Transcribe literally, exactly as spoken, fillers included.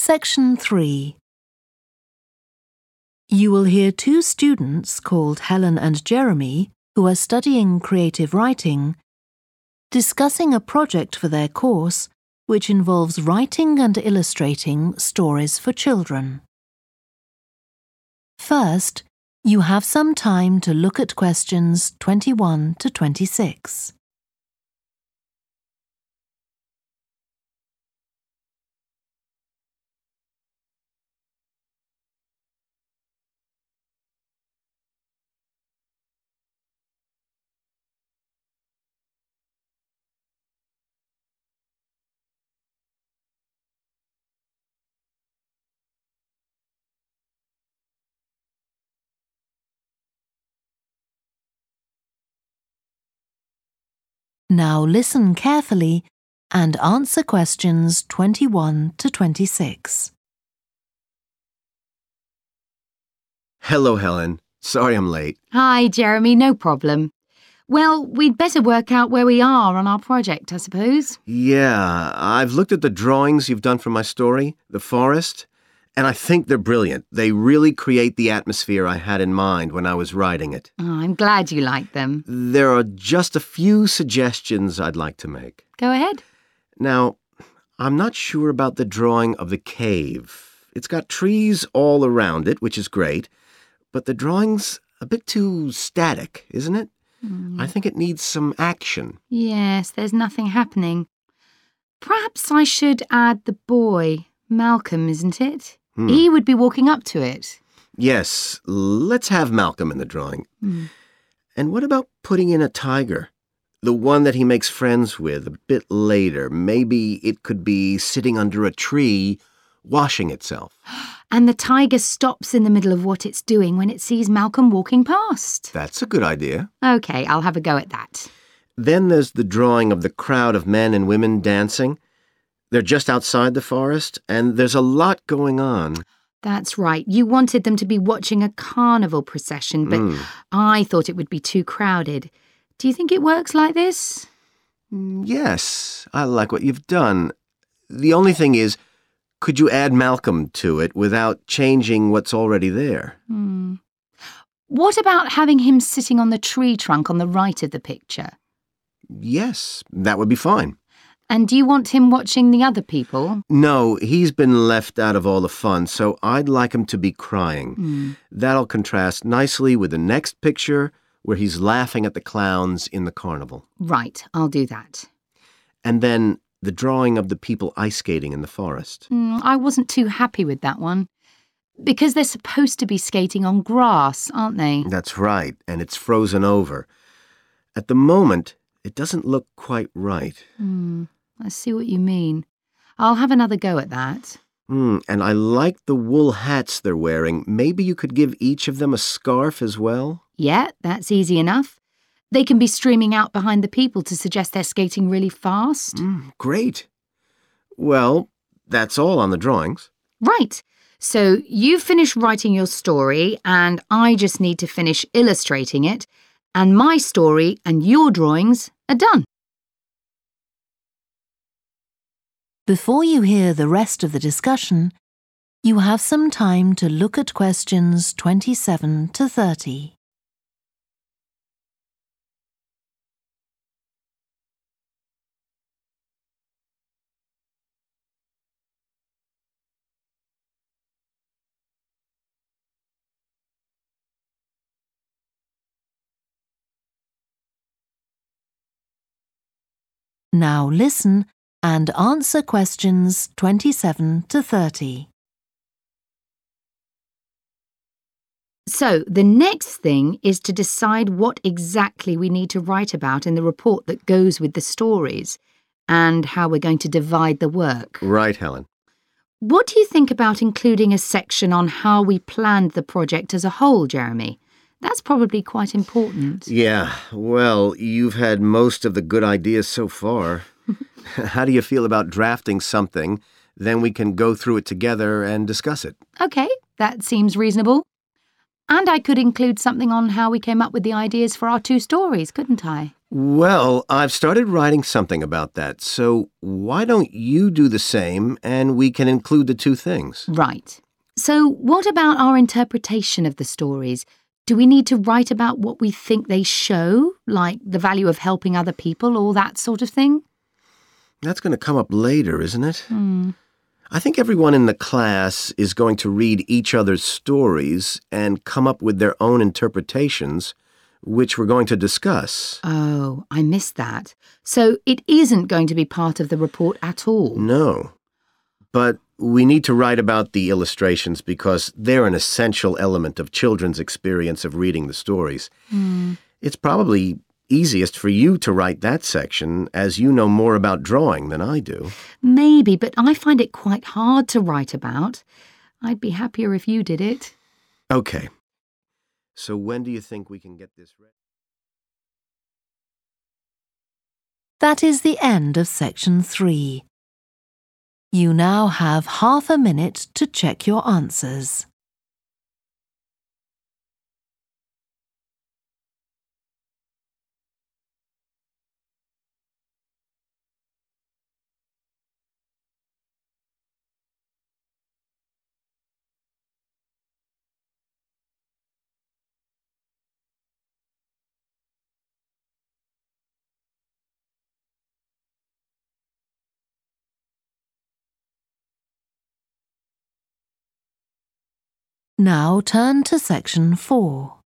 Section three. You will hear two students called Helen and Jeremy, who are studying creative writing, discussing a project for their course which involves writing and illustrating stories for children. First, you have some time to look at questions twenty-one to twenty-six. Now listen carefully and answer questions twenty-one to twenty-six. Hello, Helen. Sorry I'm late. Hi, Jeremy, no problem. Well, we'd better work out where we are on our project, I suppose. Yeah, I've looked at the drawings you've done for my story, The Forest, and I think they're brilliant. They really create the atmosphere I had in mind when I was writing it. Oh, I'm glad you like them. There are just a few suggestions I'd like to make. Go ahead. Now, I'm not sure about the drawing of the cave. It's got trees all around it, which is great, but the drawing's a bit too static, isn't it? Mm. I think it needs some action. Yes, there's nothing happening. Perhaps I should add the boy, Malcolm, isn't it? Hmm. He would be walking up to it. Yes, let's have Malcolm in the drawing. Mm. And what about putting in a tiger? The one that he makes friends with a bit later. Maybe it could be sitting under a tree, washing itself. And the tiger stops in the middle of what it's doing when it sees Malcolm walking past. That's a good idea. OK, I'll have a go at that. Then there's the drawing of the crowd of men and women dancing. They're just outside the forest, and there's a lot going on. That's right. You wanted them to be watching a carnival procession, but Mm. I thought it would be too crowded. Do you think it works like this? Yes, I like what you've done. The only thing is, could you add Malcolm to it without changing what's already there? Hmm. What about having him sitting on the tree trunk on the right of the picture? Yes, that would be fine. And do you want him watching the other people? No, he's been left out of all the fun, so I'd like him to be crying. Mm. That'll contrast nicely with the next picture where he's laughing at the clowns in the carnival. Right, I'll do that. And then the drawing of the people ice skating in the forest. Mm, I wasn't too happy with that one. Because they're supposed to be skating on grass, aren't they? That's right, and it's frozen over. At the moment, it doesn't look quite right. Mm, I see what you mean. I'll have another go at that. Mm, and I like the wool hats they're wearing. Maybe you could give each of them a scarf as well? Yeah, that's easy enough. They can be streaming out behind the people to suggest they're skating really fast. Mm, great. Well, that's all on the drawings. Right. So you finish writing your story and I just need to finish illustrating it, and my story and your drawings are done. Before you hear the rest of the discussion, you have some time to look at questions twenty-seven to thirty. Now listen and answer questions twenty-seven to thirty. So the next thing is to decide what exactly we need to write about in the report that goes with the stories and how we're going to divide the work. Right, Helen. What do you think about including a section on how we planned the project as a whole, Jeremy? That's probably quite important. Yeah, well, you've had most of the good ideas so far. How do you feel about drafting something? Then we can go through it together and discuss it. OK, that seems reasonable. And I could include something on how we came up with the ideas for our two stories, couldn't I? Well, I've started writing something about that, so why don't you do the same and we can include the two things? Right. So, what about our interpretation of the stories? Do we need to write about what we think they show, like the value of helping other people, all that sort of thing? That's going to come up later, isn't it? Hmm. I think everyone in the class is going to read each other's stories and come up with their own interpretations, which we're going to discuss. Oh, I missed that. So it isn't going to be part of the report at all? No. But we need to write about the illustrations because they're an essential element of children's experience of reading the stories. Mm. It's probably easiest for you to write that section, as you know more about drawing than I do. Maybe, but I find it quite hard to write about. I'd be happier if you did it. Okay. So when do you think we can get this ready? That is the end of section three. You now have half a minute to check your answers. Now turn to section four.